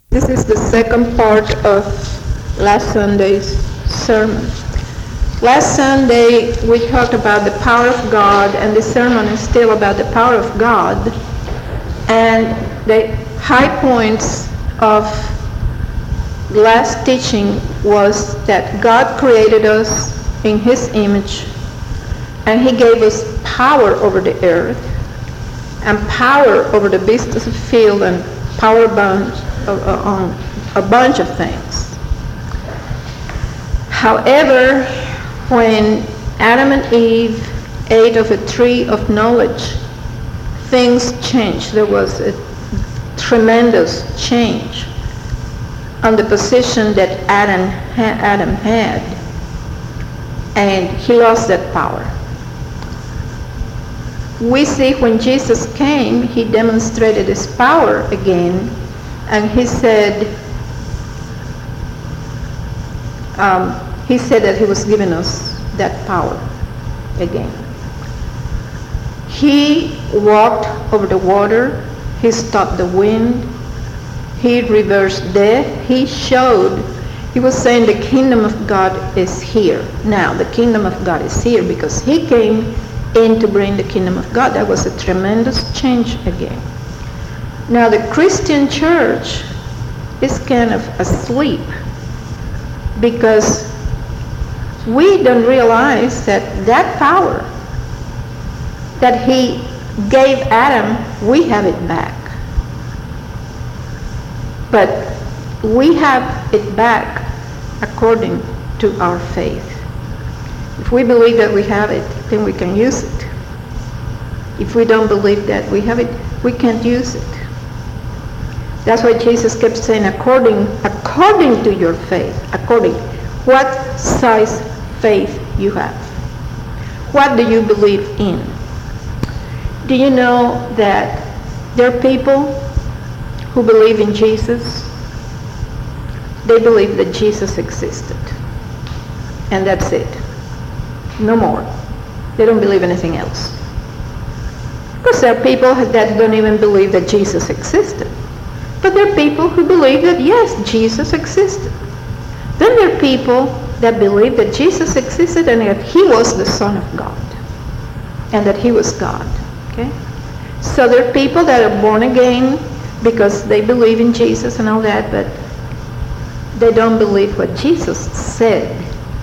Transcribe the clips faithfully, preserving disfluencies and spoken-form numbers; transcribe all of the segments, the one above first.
This is the second part of last Sunday's sermon. Last Sunday we talked about the power of God, and the sermon is still about the power of God. And the high points of the last teaching was that God created us in His image, and He gave us power over the earth, and power over the beasts of the field, and power bunch, uh, on a bunch of things. However, when Adam and Eve ate of a tree of knowledge, things changed. There was a tremendous change on the position that Adam, Adam had, and he lost that power. We see when Jesus came, he demonstrated his power again, and he said, um, he said that he was giving us that power again. He walked over the water, he stopped the wind, he reversed death, he showed, he was saying the kingdom of God is here. Now, the kingdom of God is here because he came in to bring the kingdom of God. That was a tremendous change again. Now the Christian church is kind of asleep because we don't realize that that power that he gave Adam, we have it back. But we have it back according to our faith. If we believe that we have it, then we can use it. If we don't believe that we have it, we can't use it. That's why Jesus kept saying, according, according to your faith, according, what size faith you have. What do you believe in? Do you know that there are people who believe in Jesus? They believe that Jesus existed. And that's it. No more. They don't believe anything else. Because there are people that don't even believe that Jesus existed. But there are people who believe that, yes, Jesus existed. Then there are people that believe that Jesus existed and that he was the Son of God. And that he was God. Okay? So there are people that are born again because they believe in Jesus and all that, but they don't believe what Jesus said.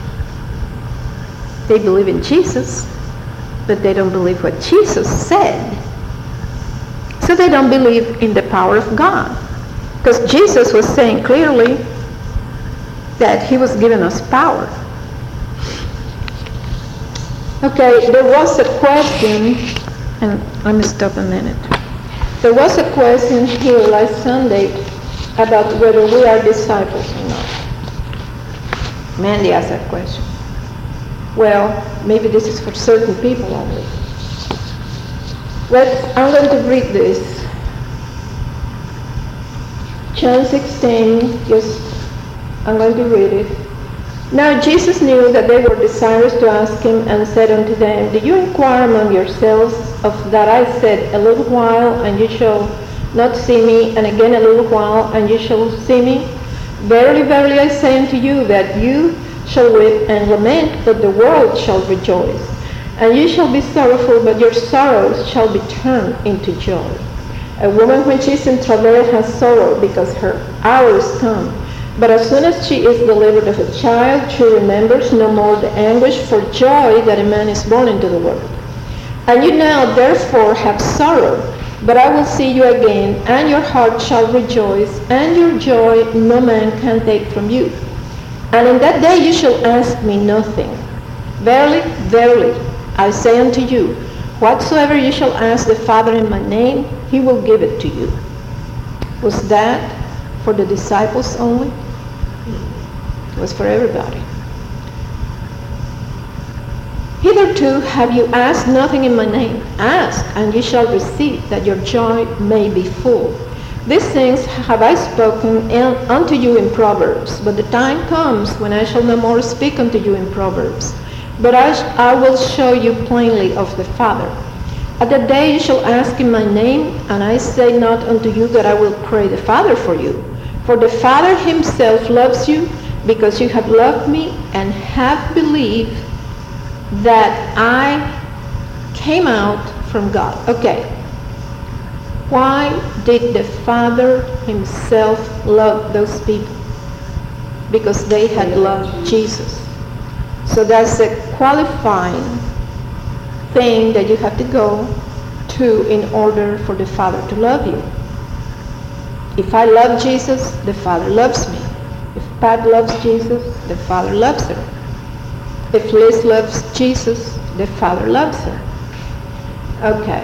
They believe in Jesus, but they don't believe what Jesus said. So they don't believe in the power of God. Because Jesus was saying clearly that he was giving us power. Okay, there was a question, and let me stop a minute. There was a question here last Sunday about whether we are disciples or not. Mandy asked that question. Well, maybe this is for certain people only. Let's, I'm going to read this. John sixteen, just, I'm going to read it. Now Jesus knew that they were desirous to ask him, and said unto them, Do you inquire among yourselves of that I said, a little while, and you shall not see me, and again a little while, and you shall see me? Verily, verily, I say unto you, that you shall weep and lament, but the world shall rejoice. And you shall be sorrowful, but your sorrows shall be turned into joy. A woman, when she is in travail, has sorrow, because her hour is come. But as soon as she is delivered of a child, she remembers no more the anguish for joy that a man is born into the world. And you now therefore have sorrow, but I will see you again, and your heart shall rejoice, and your joy no man can take from you. And in that day you shall ask me nothing. Verily, verily, I say unto you, whatsoever you shall ask the Father in my name, he will give it to you. Was that for the disciples only? It was for everybody. Hitherto have you asked nothing in my name. Ask, and you shall receive, that your joy may be full. These things have I spoken unto you in Proverbs, but the time comes when I shall no more speak unto you in Proverbs, but I, I will show you plainly of the Father. At that day you shall ask in my name, and I say not unto you that I will pray the Father for you, For the Father himself loves you, because you have loved me and have believed that I came out from God. Okay. Why did the Father himself love those people? Because they had loved Jesus. So that's a qualifying thing that you have to go to in order for the Father to love you. If I love Jesus, the Father loves me. If Pat loves Jesus, the Father loves her. If Liz loves Jesus, the Father loves her. Okay.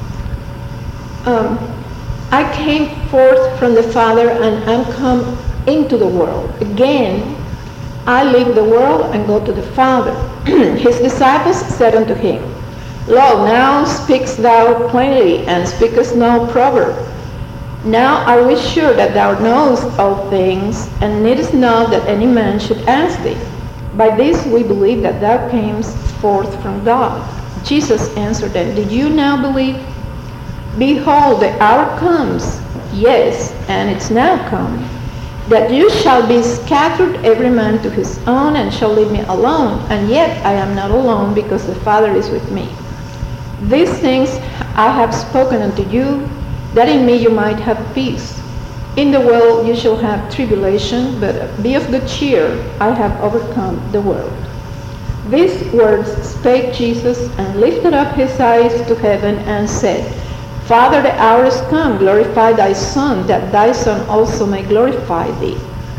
Um, I came forth from the Father and am come into the world. Again, I leave the world and go to the Father. His disciples said unto him, Lo, now speakest thou plainly, and speakest no proverb. Now are we sure that thou knowest all things, and needest not that any man should ask thee. By this we believe that thou camest forth from God. Jesus answered them, Do you now believe? Behold, the hour comes, yes, and it's now come, that you shall be scattered every man to his own, and shall leave me alone. And yet I am not alone, because the Father is with me. These things I have spoken unto you, that in me you might have peace. In the world you shall have tribulation, but be of good cheer, I have overcome the world. These words spake Jesus, and lifted up his eyes to heaven, and said, Father, the hour is come, glorify thy Son, that thy Son also may glorify thee.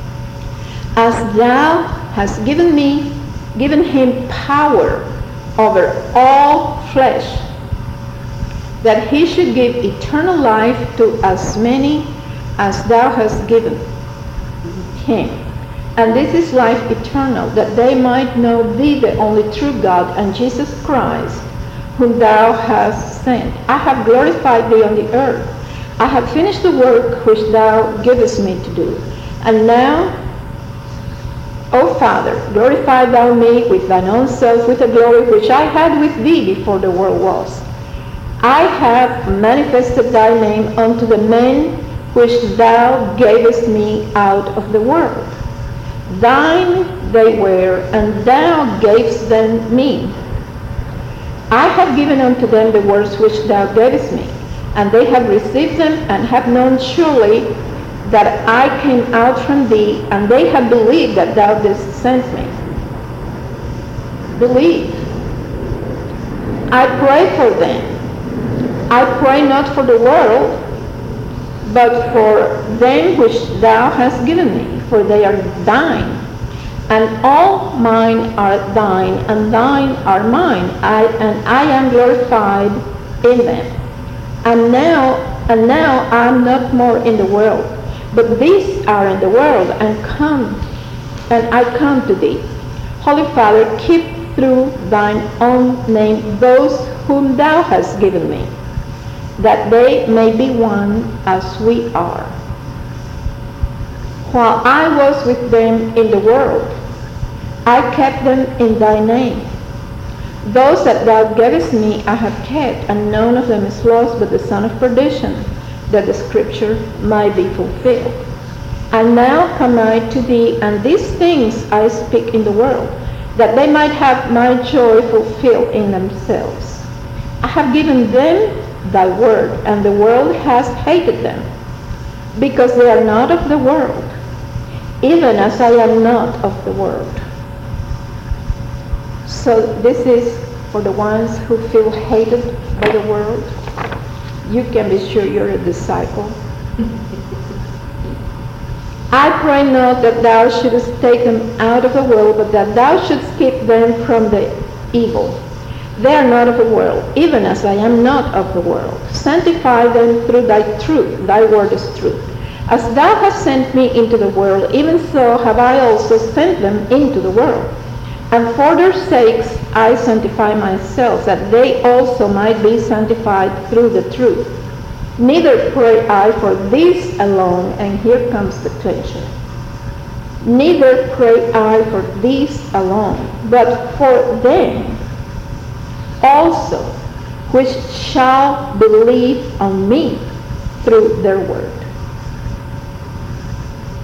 As thou hast given me, given him power over all flesh, that he should give eternal life to as many as thou hast given him. And this is life eternal, that they might know thee, the only true God, and Jesus Christ, whom thou hast sent. I have glorified thee on the earth. I have finished the work which thou givest me to do. And now, O Father, glorify thou me with thine own self, with the glory which I had with thee before the world was. I have manifested thy name unto the men which thou gavest me out of the world. Thine they were, and thou gavest them me. I have given unto them the words which thou gavest me, and they have received them, and have known surely that I came out from thee, and they have believed that thou didst send me. Believe. I pray for them. I pray not for the world, but for them which thou hast given me, for they are thine. And all mine are thine, and thine are mine, I, and I am glorified in them. And now, and now I am not more in the world, but these are in the world, and come, and I come to thee. Holy Father, keep through thine own name those whom thou hast given me, that they may be one as we are. While I was with them in the world, I kept them in thy name. Those that thou gavest me I have kept, and none of them is lost but the son of perdition, that the scripture might be fulfilled. And now come I to thee, and these things I speak in the world, that they might have my joy fulfilled in themselves. I have given them thy word, and the world has hated them, because they are not of the world, even as I am not of the world. So this is for the ones who feel hated by the world. You can be sure you're a disciple. I pray not that thou shouldest take them out of the world, but that thou shouldst keep them from the evil. They are not of the world, even as I am not of the world. Sanctify them through thy truth. Thy word is truth. As thou hast sent me into the world, even so have I also sent them into the world. And for their sakes I sanctify myself, that they also might be sanctified through the truth. Neither pray I for these alone, and here comes the tension. Neither pray I for these alone, but for them also which shall believe on me through their word.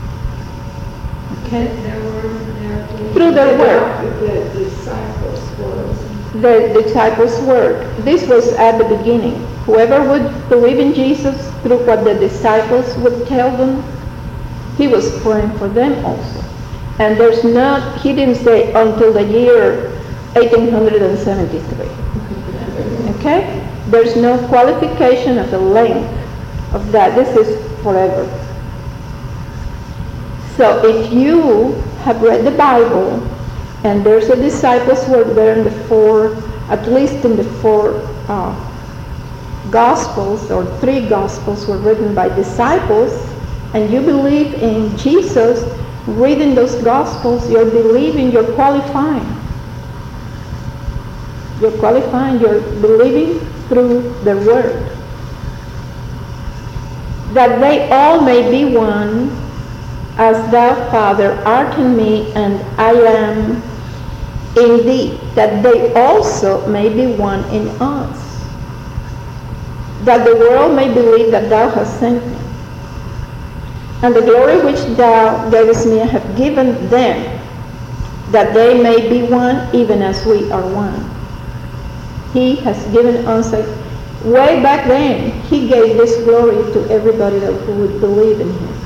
Okay? There were, there Through their word. The disciples was. The disciples' word. This was at the beginning. Whoever would believe in Jesus through what the disciples would tell them, he was praying for them also. And there's not, he didn't say until the year eighteen seventy-three. Okay? There's no qualification of the length of that. This is forever. So if you have read the Bible, and there's a disciples' word there in the four, at least in the four uh, Gospels, or three Gospels were written by disciples, and you believe in Jesus, reading those Gospels, you're believing, you're qualifying. You're qualifying, you're believing through the Word. That they all may be one, as thou, Father, art in me, and I am in thee, that they also may be one in us, that the world may believe that thou hast sent me. And the glory which thou gavest me I have given them, that they may be one, even as we are one. He has given us, a, way back then, he gave this glory to everybody that would believe in him.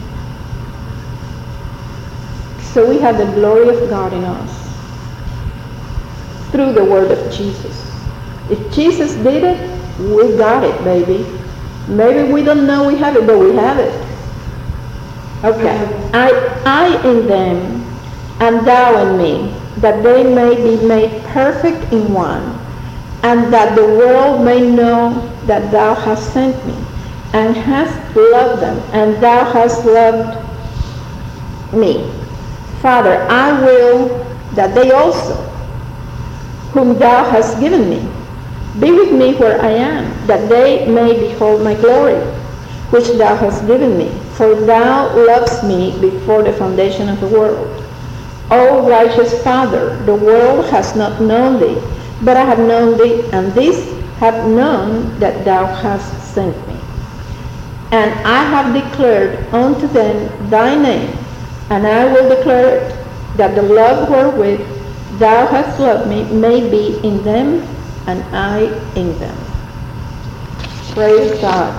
So we have the glory of God in us through the word of Jesus. If Jesus did it, we got it, baby. Maybe we don't know we have it, but we have it. Okay. I, I in them, and thou in me, that they may be made perfect in one, and that the world may know that thou hast sent me, and hast loved them, and thou hast loved me. Father, I will that they also, whom thou hast given me, be with me where I am, that they may behold my glory, which thou hast given me. For thou lovest me before the foundation of the world. O righteous Father, the world has not known thee, but I have known thee, and these have known that thou hast sent me. And I have declared unto them thy name, and I will declare it, that the love wherewith thou hast loved me may be in them, and I in them. Praise God.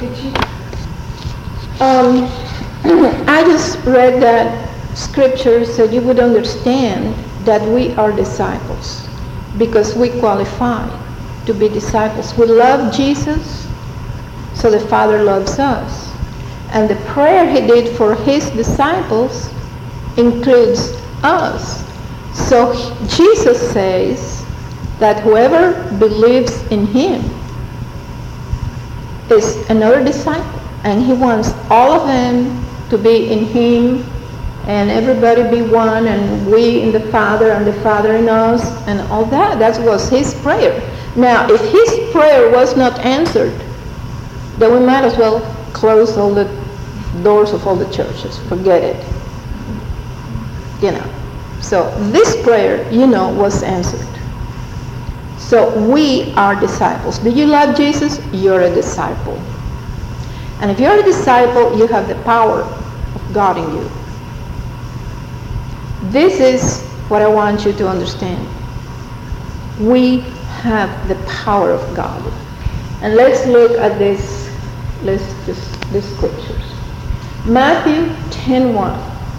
Um, I just read that scripture so you would understand that we are disciples, because we qualify to be disciples. We love Jesus, so the Father loves us. And the prayer he did for his disciples includes us. So Jesus says that whoever believes in him is another disciple, and he wants all of them to be in him, and everybody be one, and we in the Father, and the Father in us, and all that. That was his prayer. Now, if his prayer was not answered, then we might as well close all the doors of all the churches. Forget it. You know. So this prayer, you know, was answered. So we are disciples. Do you love Jesus? You're a disciple. And if you're a disciple, you have the power of God in you. This is what I want you to understand. We have the power of God. And let's look at this, let's just, these scriptures. Matthew ten one.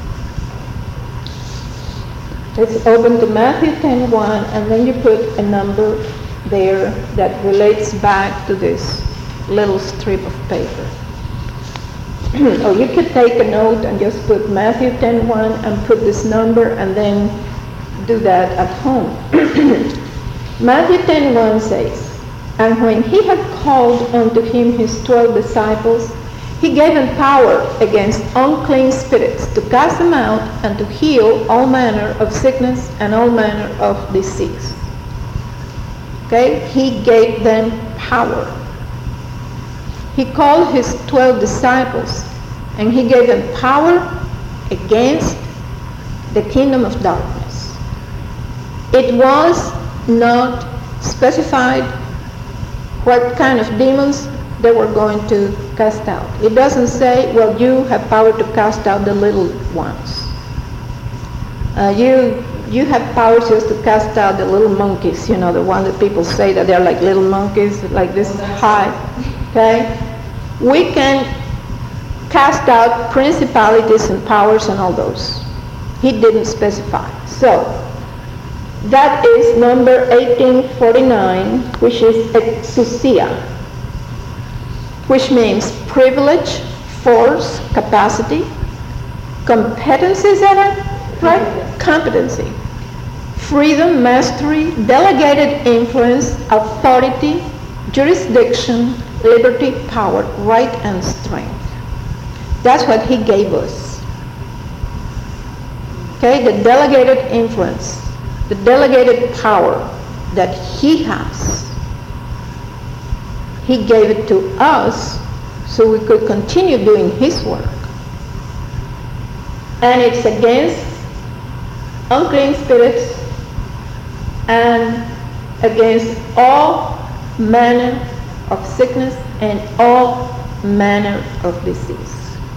Let's open to Matthew ten one, and then you put a number there that relates back to this little strip of paper. Or you could take a note and just put Matthew ten one and put this number, and then do that at home. Matthew ten one says, and when he had called unto him his twelve disciples, he gave them power against unclean spirits to cast them out and to heal all manner of sickness and all manner of disease. Okay? He gave them power. He called his twelve disciples, and he gave them power against the kingdom of darkness. It was not specified what kind of demons they were going to cast out. It doesn't say, well, you have power to cast out the little ones. Uh, you you have powers just to cast out the little monkeys, you know, the one that people say that they're like little monkeys, like this high, okay? We can cast out principalities and powers and all those. He didn't specify. So, that is number eighteen forty-nine, which is exousia, which means privilege, force, capacity. Competency, is that it? Right? Competency. Freedom, mastery, delegated influence, authority, jurisdiction, liberty, power, right, and strength. That's what he gave us. Okay, the delegated influence, the delegated power that he has. He gave it to us so we could continue doing his work. And it's against unclean spirits and against all manner of sickness and all manner of disease.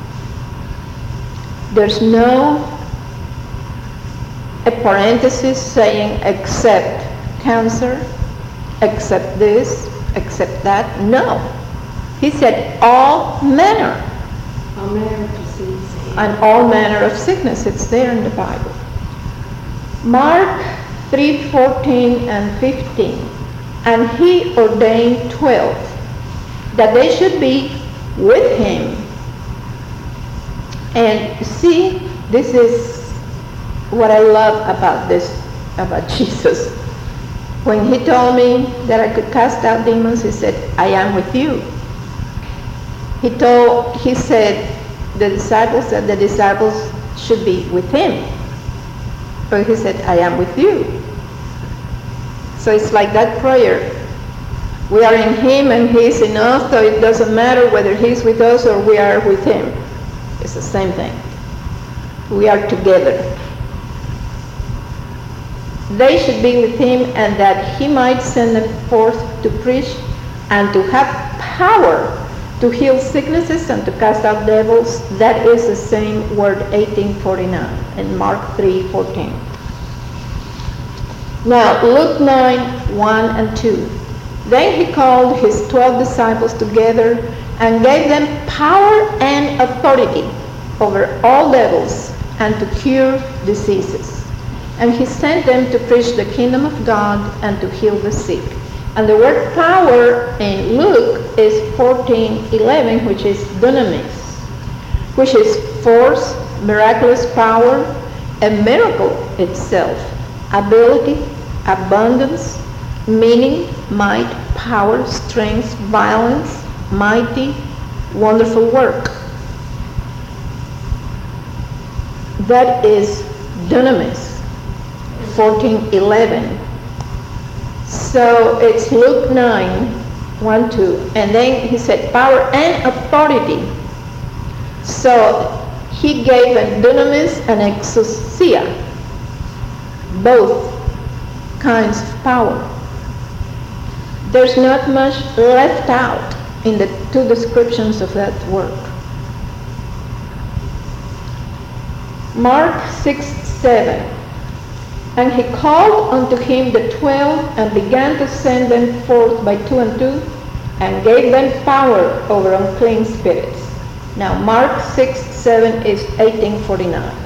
There's no a parenthesis saying except cancer, except this, except that. No. He said all manner. All manner of disease. And all manner of sickness. It's there in the Bible. Mark three fourteen and fifteen. And he ordained twelve, that they should be with him. And see, this is what I love about this, about Jesus. When he told me that I could cast out demons, he said, I am with you. He told, he said, the disciples that the disciples should be with him. But he said, I am with you. So it's like that prayer. We are in him and he is in us, so it doesn't matter whether he's with us or we are with him. It's the same thing. We are together. They should be with him, and that he might send them forth to preach and to have power to heal sicknesses and to cast out devils. That is the same word eighteen forty-nine in Mark three fourteen. Now Luke nine one and two. Then he called his twelve disciples together and gave them power and authority over all devils and to cure diseases. And he sent them to preach the kingdom of God and to heal the sick. And the word power in Luke is fourteen eleven, which is dunamis, which is force, miraculous power, a miracle itself, ability, abundance, meaning, might, power, strength, violence, mighty, wonderful work. That is dunamis, fourteen eleven. So it's Luke nine, one, two. And then he said power and authority. So he gave a dunamis and exousia, both kinds of power. There's not much left out in the two descriptions of that work. Mark six seven. And he called unto him the twelve, and began to send them forth by two and two, and gave them power over unclean spirits. Now Mark six seven is eighteen forty-nine.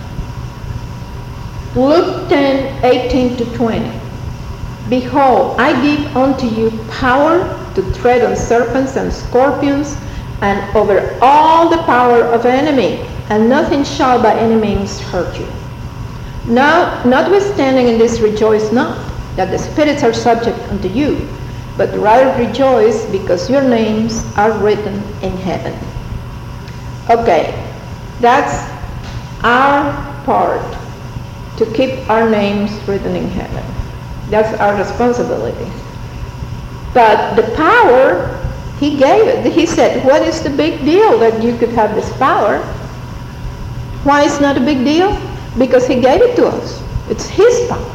Luke ten eighteen to twenty. Behold, I give unto you power to tread on serpents and scorpions, and over all the power of the enemy, and nothing shall by any means hurt you. Now, notwithstanding in this, rejoice not that the spirits are subject unto you, but rather rejoice because your names are written in heaven. Okay, that's our part, to keep our names written in heaven. That's our responsibility. But the power, he gave it. He said, what is the big deal that you could have this power? Why is it not a big deal? Because he gave it to us. It's his power.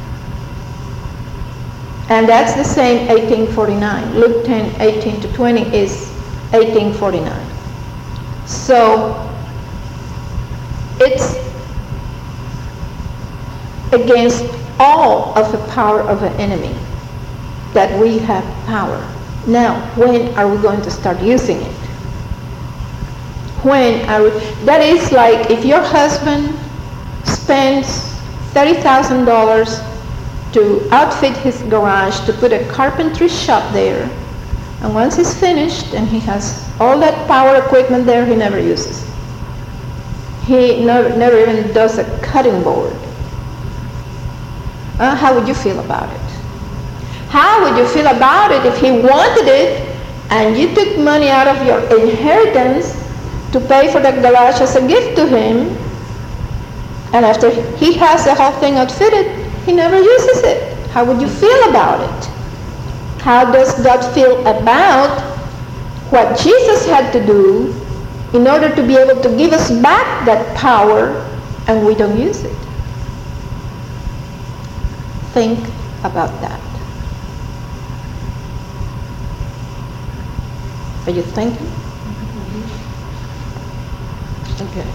And that's the same eighteen forty-nine. Luke ten eighteen to twenty is eighteen forty-nine. So it's against all of the power of the enemy, that we have power. Now, when are we going to start using it? When are we? That is like if your husband spends thirty thousand dollars to outfit his garage, to put a carpentry shop there, and once he's finished and he has all that power equipment there, he never uses. He never, never even does a cutting board. Uh, how would you feel about it? How would you feel about it if he wanted it and you took money out of your inheritance to pay for the garage as a gift to him, and after he has the whole thing outfitted, he never uses it? How would you feel about it? How does God feel about what Jesus had to do in order to be able to give us back that power, and we don't use it? Think about that. Are you thinking? Okay.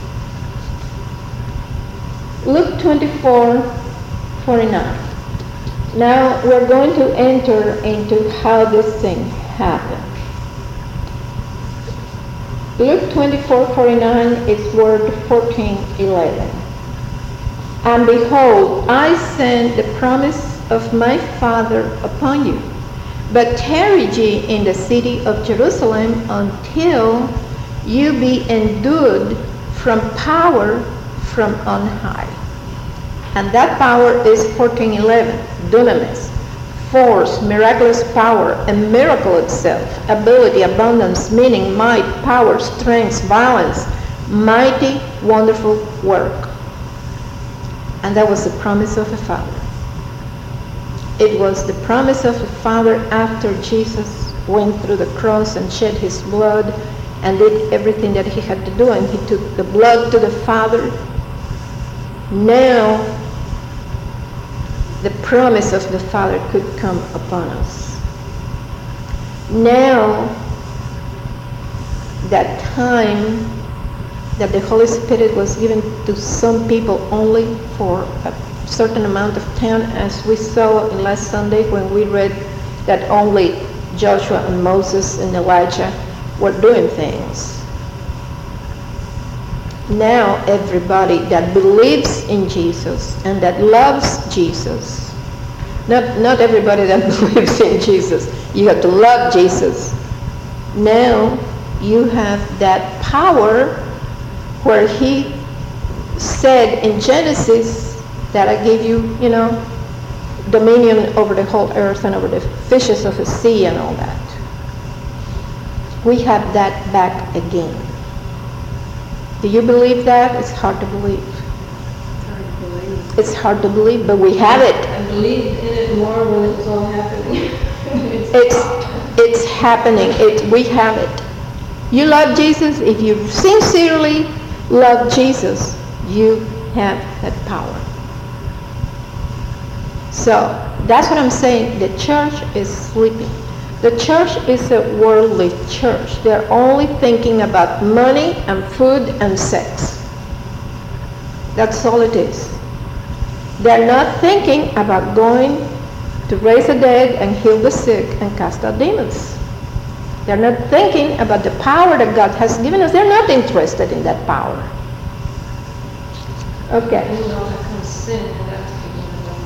Luke twenty-four forty-nine. Now we're going to enter into how this thing happened. Luke twenty-four forty-nine is word fourteen eleven. And behold, I send the promise of my Father upon you, but tarry ye in the city of Jerusalem until you be endued from power from on high. And that power is fourteen eleven, dunamis, force, miraculous power, a miracle itself, ability, abundance, meaning, might, power, strength, violence, mighty, wonderful work. And that was the promise of the Father. It was the promise of the Father after Jesus went through the cross and shed his blood and did everything that he had to do, and he took the blood to the Father. Now, the promise of the Father could come upon us. Now, that time that the Holy Spirit was given to some people only for a certain amount of time, as we saw in last Sunday when we read that only Joshua and Moses and Elijah were doing things. Now everybody that believes in Jesus and that loves Jesus, not, not everybody that believes in Jesus, you have to love Jesus. Now you have that power where he said in Genesis that I give you, you know, dominion over the whole earth and over the fishes of the sea and all that. We have that back again. Do you believe that? It's hard to believe. It's hard to believe. It's hard to believe, but we have it. I believed in it more when it was all happening. it's It's it's happening. It we have it. You love Jesus. If you sincerely love Jesus, you have that power. So that's what I'm saying. The church is sleeping. The church is a worldly church. They're only thinking about money and food and sex. That's all it is. They're not thinking about going to raise the dead and heal the sick and cast out demons. They're not thinking about the power that God has given us. They're not interested in that power. Okay. And with all that comes sin, and that's people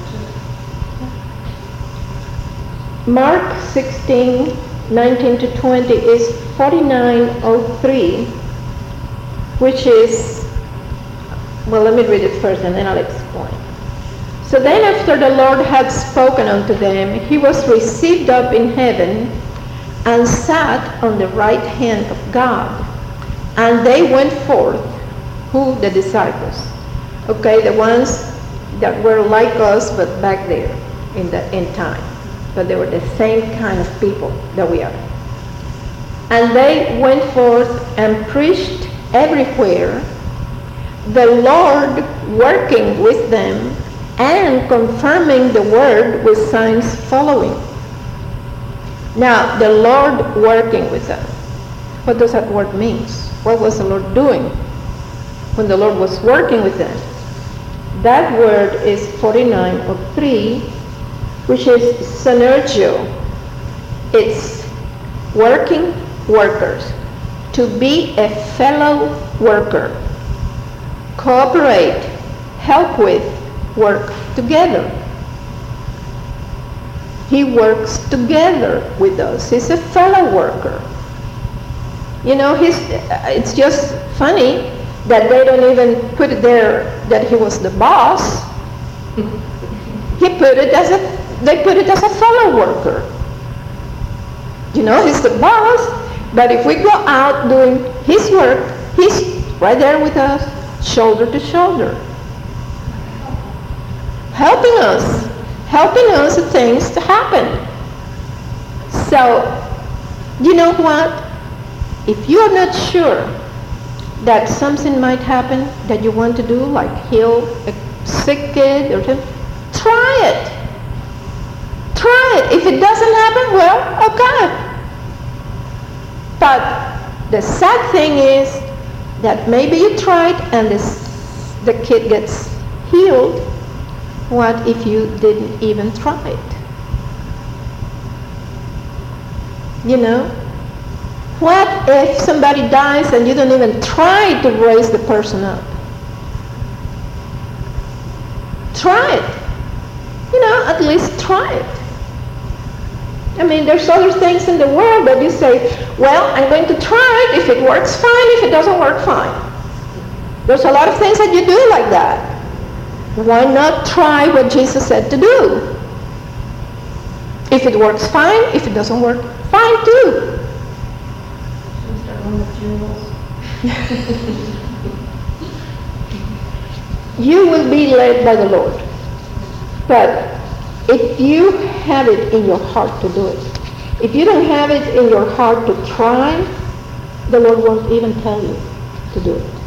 too. Mark sixteen, nineteen to twenty is forty-nine oh three, which is, well, let me read it first and then I'll explain. So then after the Lord had spoken unto them, he was received up in heaven and sat on the right hand of God. And they went forth, who? The disciples. Okay, the ones that were like us but back there in the in time. But they were the same kind of people that we are. And they went forth and preached everywhere, the Lord working with them and confirming the word with signs following. Now, the Lord working with them. What does that word mean? What was the Lord doing when the Lord was working with them? That word is forty-nine of three, which is synergio. It's working workers. To be a fellow worker. Cooperate, help with, work together. He works together with us. He's a fellow worker. You know, he's, it's just funny that they don't even put it there that he was the boss. He put it as a, they put it as a fellow worker. You know, he's the boss, but if we go out doing his work, he's right there with us, shoulder to shoulder. Helping us, helping us things to happen. So, you know what? If you are not sure that something might happen that you want to do, like heal a sick kid or something, try it. Try it. If it doesn't happen, well, okay. But the sad thing is that maybe you tried and this, the kid gets healed. What if you didn't even try it? You know? What if somebody dies and you don't even try to raise the person up? Try it. You know, at least try it. I mean, there's other things in the world that you say, well, I'm going to try it. If it works, fine. If it doesn't work, fine. There's a lot of things that you do like that. Why not try what Jesus said to do? If it works, fine. If it doesn't work, fine too. You will be led by the Lord. But if you have it in your heart to do it, if you don't have it in your heart to try, the Lord won't even tell you to do it.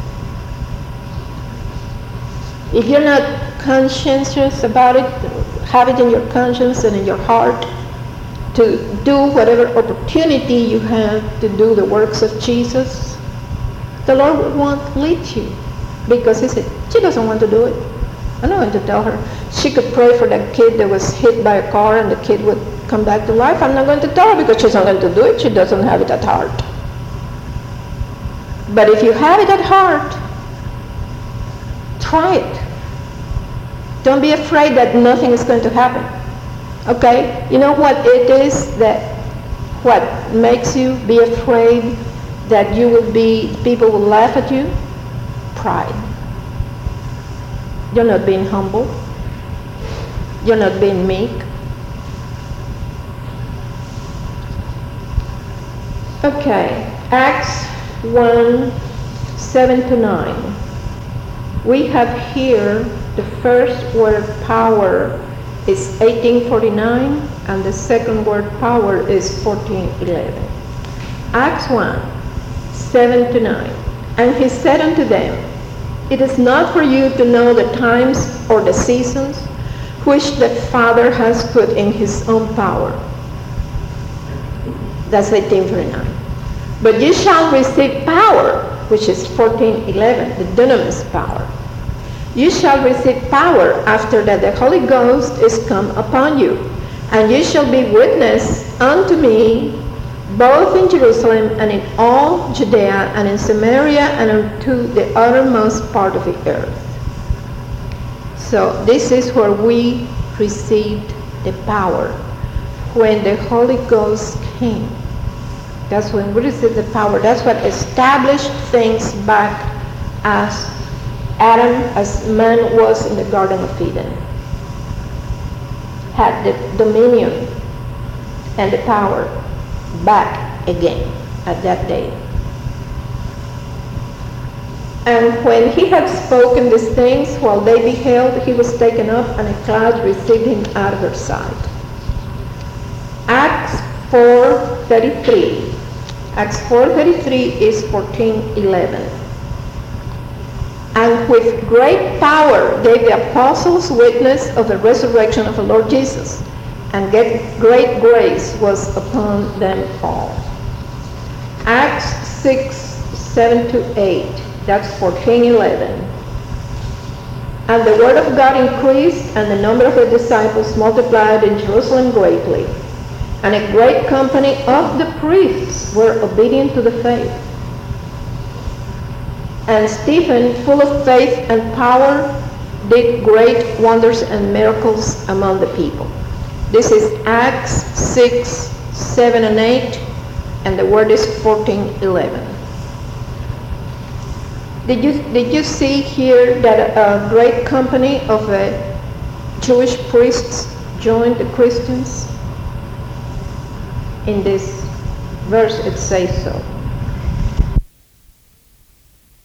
If you're not conscientious about it, have it in your conscience and in your heart to do whatever opportunity you have to do the works of Jesus, the Lord won't lead you, because he said, she doesn't want to do it. I'm not going to tell her. She could pray for that kid that was hit by a car and the kid would come back to life. I'm not going to tell her because she's not going to do it. She doesn't have it at heart. But if you have it at heart, try it. Don't be afraid that nothing is going to happen. Okay? You know what it is that, what makes you be afraid that you will be, people will laugh at you? Pride. You're not being humble. You're not being meek. Okay, Acts one, seven to nine. We have here the first word power is eighteen forty-nine and the second word power is fourteen eleven. Acts one, seven to nine. And he said unto them, it is not for you to know the times or the seasons which the Father has put in his own power. That's eighteen forty-nine. But you shall receive power, which is fourteen eleven, the dunamis power. You shall receive power after that the Holy Ghost is come upon you, and you shall be witness unto me both in Jerusalem and in all Judea and in Samaria and unto the uttermost part of the earth. So this is where we received the power, when the Holy Ghost came. That's when we received the power. That's what established things back as Adam, as man was in the Garden of Eden. Had the dominion and the power back again at that day. And when he had spoken these things, while they beheld, he was taken up, and a cloud received him out of their sight. Acts four thirty-three. Acts four thirty-three is fourteen eleven. And with great power gave the apostles witness of the resurrection of the Lord Jesus, and great grace was upon them all. Acts six seven to eight. That's fourteen eleven. And the word of God increased, and the number of the disciples multiplied in Jerusalem greatly. And a great company of the priests were obedient to the faith. And Stephen, full of faith and power, did great wonders and miracles among the people. This is Acts six, seven and eight, and the word is fourteen, eleven. Did you, did you see here that a great company of uh, Jewish priests joined the Christians? In this verse it says so.